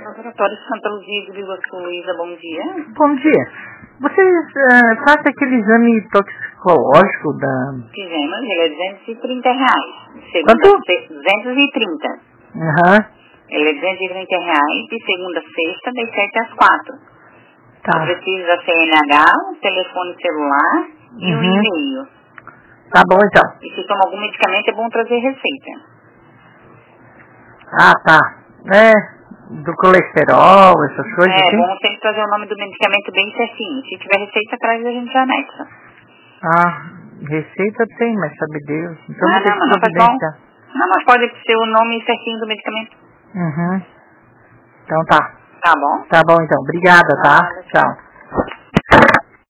Laboratório Santa Luzia de Vila Luísa, bom dia. Bom dia. Vocês fazem aquele exame toxicológico da... Fizemos, ele é R$230. Quanto? 230. Aham. Ele é R$230, de segunda a sexta, das 7 às 4. Tá. Precisa da CNH, um telefone celular e um e-mail. Tá bom, então. E se toma algum medicamento, é bom trazer receita. Ah, tá. Do colesterol, essas coisas É assim? bom sempre trazer o nome do medicamento bem certinho. Se tiver receita, traz e a gente já anexa. Ah, receita tem, mas sabe Deus. Então vou ter que Mas não faz bom. providenciar. Não, mas pode ser o nome certinho do medicamento. Então tá. Tá bom? Tá bom, então. Obrigada, tá? Tchau.